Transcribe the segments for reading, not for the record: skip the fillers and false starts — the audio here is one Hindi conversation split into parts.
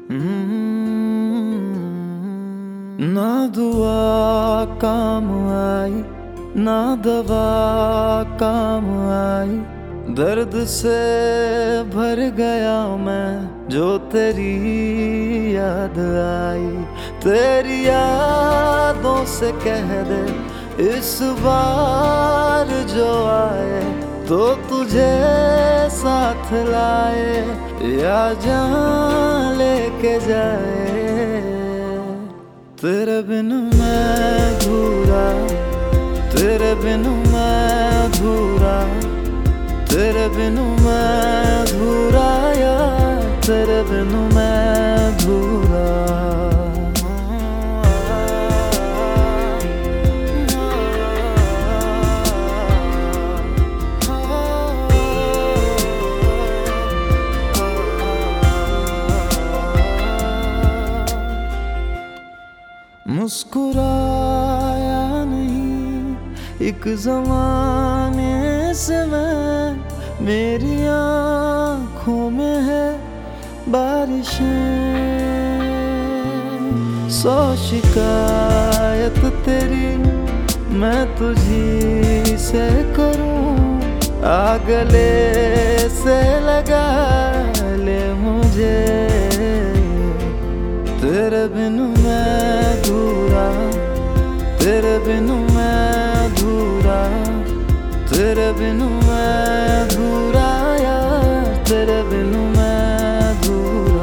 ना दुआ काम आई, ना दवा काम आई, दर्द से भर गया मैं जो तेरी याद आई। तेरी यादों से कह दे इस बार जो आए तो तुझे साथ लाए या जान लेके जाए। तेरे बिन मैं अधूरा, तेरे बिन मैं अधूरा, तेरे बिन मैं अधूरा यार, तेरे बिन मैं अधूरा। मुस्कुराया नहीं एक ज़माने से मैं, मेरी आँखों में है बारिशें। 100 शिकायत तेरी मैं तुझी से करूं, आ गले से लगा ले मुझे। तेरे बिन मैं अधूरा, तेरे बिन मैं अधूरा, तेरे बिन मैं अधूरा यार, तेरे बिन मैं अधूरा।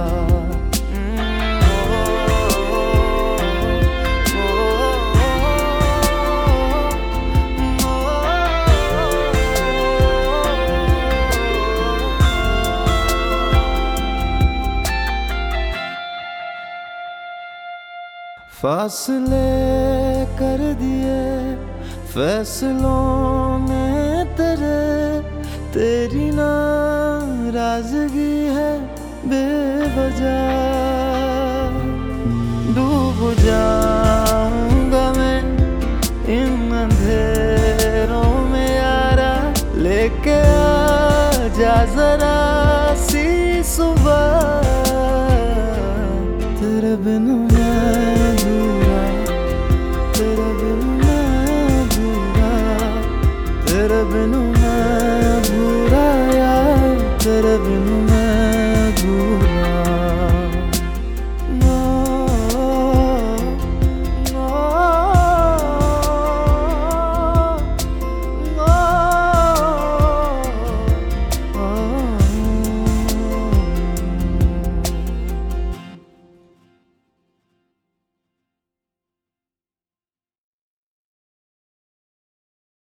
फासले कर दिए फैसलों ने तेरे, तेरी नाराजगी है बेवजह। डूब जाऊंगा मैं इन अंधेरों में यारा, लेके आजा जरा सी सुबह। तेरे बिन मैं अधूरा, तेरे बिन मैं अधूरा, तेरे बिन